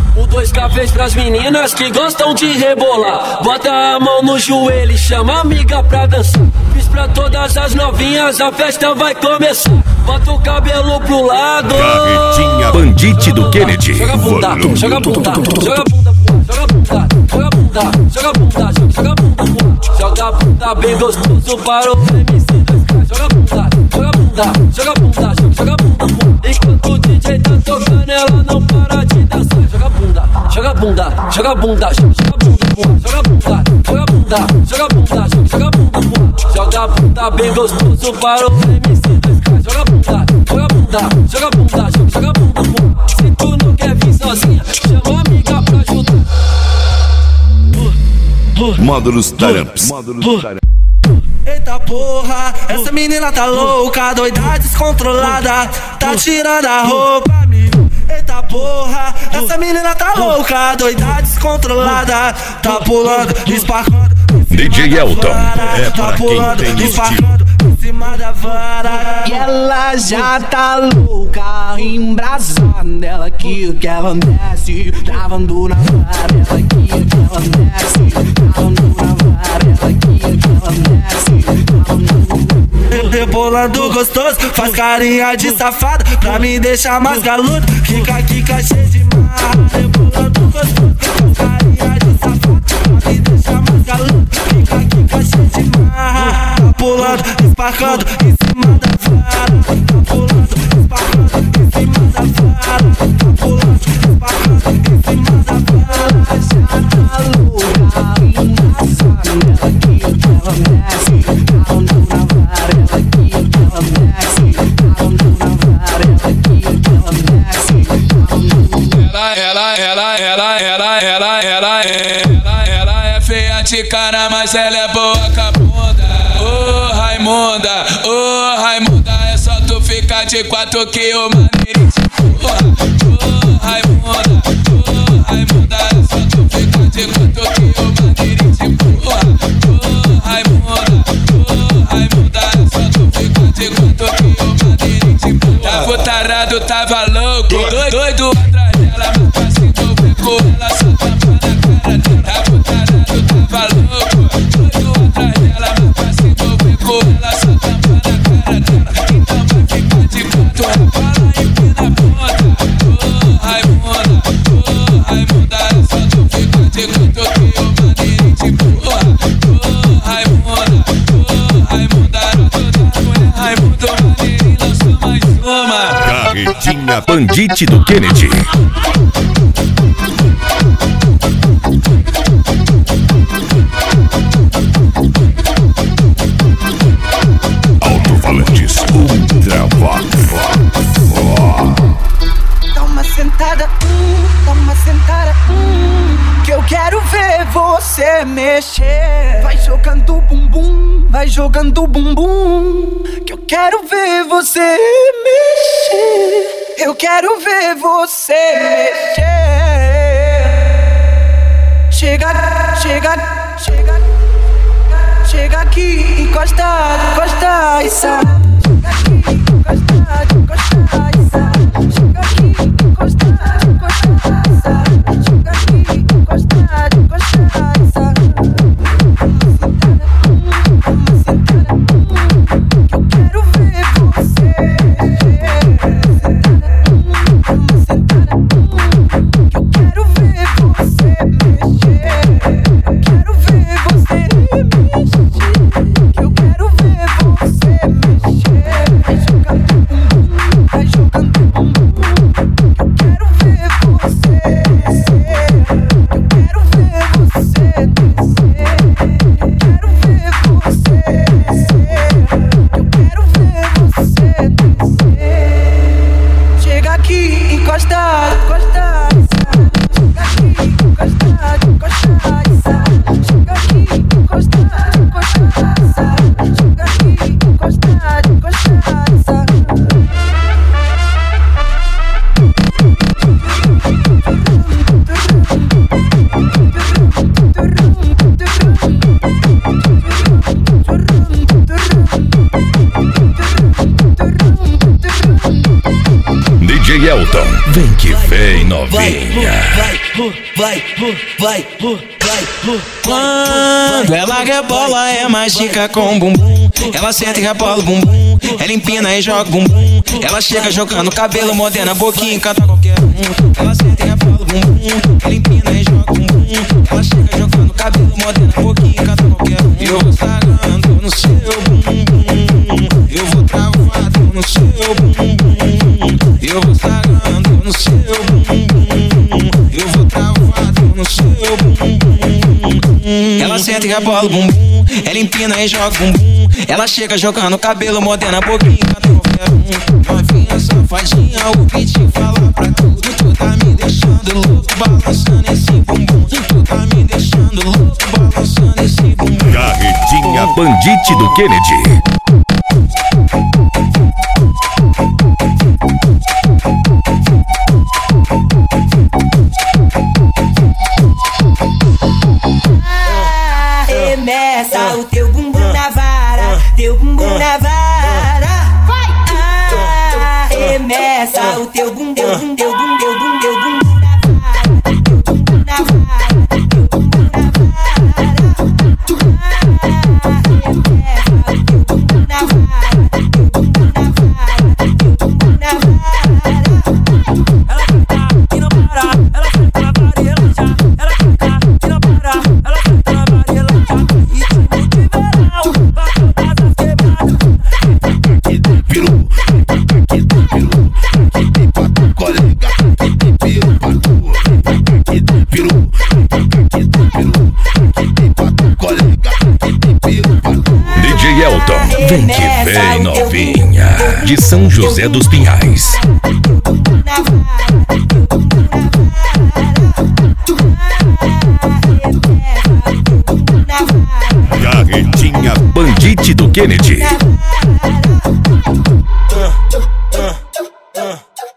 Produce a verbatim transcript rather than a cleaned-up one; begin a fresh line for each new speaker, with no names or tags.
O dois K fez pras meninas que gostam de rebolar. Bota a mão no joelho e chama a amiga pra dançar. Fiz pra todas as novinhas, a festa vai começar. Bota o cabelo pro lado.
Carretinha Bandite do Kennedy.
Joga a bunda, joga a bunda, joga a bunda, joga a bunda, joga a bunda, joga a bunda, joga a bunda, joga a bunda bem gostoso para o M C dois K. Joga a bunda, joga a bunda, joga a bunda, joga a bunda. Enquanto o D J tá tocando, ela não para de dançar. Joga a bunda, joga a bunda, joga a bunda, joga a bunda, joga a bunda, joga a bunda, joga a bunda, joga a bunda, joga a bunda bem gostoso para o M C dois K. Joga a bunda, joga a bunda, joga a bunda, joga a bunda. Se tu não quer vir sozinha, chama a amiga pra ajudar.
Módulos Taramps. Módulos Taramps.
Eita porra, essa menina tá louca, doida, descontrolada, tá tirando a roupa, me. Eita porra, essa menina tá louca, doida, descontrolada, tá pulando, esparcando.
D J Elton, é
tá
pra
pulando,
quem tem
esparcando em cima da vara.
E ela já tá louca, embrasada, ela aqui que ela desce, travando na vara, ela aqui que ela desce, travando na vara, ela aqui que ela desce.
Rebolando gostoso, faz carinha de safada pra me deixar mais galudo. Kika, kika, cheio de marra. Rebolando gostoso, faz carinha de safada pra me deixar mais galudo. Kika, kika, cheio de marra. Tá pulando, esparcando em cima da vara. Tá pulando, esparcando em cima da vara. Tá pulando, esparcando em cima da vara.
Já tá louca, embrasada, ela aqui que ela desce, travando na vara, ela aqui que ela desce, travando na vara, ela aqui que ela desce, travando.
Ela, ela, ela, ela, ela, ela, ela, é, ela, ela é feia de cara, mas ela é boa com a bunda. Ô oh, Raimunda, ô oh, Raimunda, é só tu ficar de quatro que o maneirinho te porra. Ô oh, Raimunda, ô oh, Raimunda, é só tu ficar de quatro que o maneirinho te porra. Ô oh, Raimunda, ô oh, Raimunda, é só tu ficar de quatro que o maneirinho te porra. Tava tarado, tava louco, doido, doido atrás dela, mas pra se envolver com ela, só tapa na cara dela. Tava tarado, tava louco, doido atrás dela, mas pra se envolver com ela, só tapa na cara dela. Então vai ficar de quatro, fala e pina ponta. Ô Raimunda, ô Raimunda, é só tu ficar de quatro que o maneirinho te porra. Ô Raimunda, ô Raimunda, toda mulher Raimundo maneirinho lançou mais uma.
Carretinha Bandite do Kennedy. Alto-falantes Ultra Vox.
Dá uma sentada, hum, dá uma sentada, hum, que eu quero ver você mexer. Vai jogando o bumbum, vai jogando o bumbum, que eu quero ver você mexer. Eu quero ver você mexer. Chega, chega, chega, chega aqui, encosta, encosta e sai. Chega aqui, encosta, encosta e sai. Chega aqui, encosta, encosta e sai. Chega aqui, encosta, encosta e sai. Uma sentada, uma sentada, que eu quero ver você. Uma sentada, que eu quero ver você mexer. Quero ver você mexer. Eu quero ver você mexer. Vai jogando bumbum, vai jogando bumbum.
vem novinha.
Vai, vai, vai, vai. Quando ela rebola é mágica com bumbum. Ela senta e rebola o bumbum. Ela empina e joga o bumbum. Ela chega jogando cabelo, moderna, boquinha, encanta qualquer um. Ela senta e rebola o bumbum. Ela empina e joga o bumbum. Ela chega jogando cabelo, moderna, boquinha, encanta qualquer um. Eu vou sarando no seu bumbum. Eu vou travado no seu bumbum. Eu vou sarando no seu bumbum. Eu vou travado no seu bumbum. Ela senta e rebola o bumbum. Ela empina e joga o bumbum. Ela chega jogando cabelo, moderna, boquinha, canta qualquer um. Novinha, safadinha, o que te fala pra tudo. Tu tá me deixando louco, balançando esse bumbum. Tu tá me deixando louco, balançando esse bumbum.
Carretinha Bandite do Kennedy.
Arremessa o teu bumbum na vara, teu bumbum na vara. Arremessa o teu bumbum, teu bumbum, teu bumbum, teu bumbum, teu bumbum na vara, teu bumbum na vara, teu bumbum na vara. Arremessa o teu bumbum na vara, teu bumbum na vara, teu bumbum na vara. Ela fica e não para, ela fica na vara e relaxa. Ela fica e não para, ela fica na vara e relaxa. Ritmo de verão, pra todas as quebradas.
Que tem peru, que tem peru, que tem pra tu colega, que tem peru pra tu, que tem peru, que tem peru, que tem pra tu colega, que tem peru pra tu. D J Elton, vem que vem novinha, de São José dos Pinhais. Carretinha Bandite do Kennedy.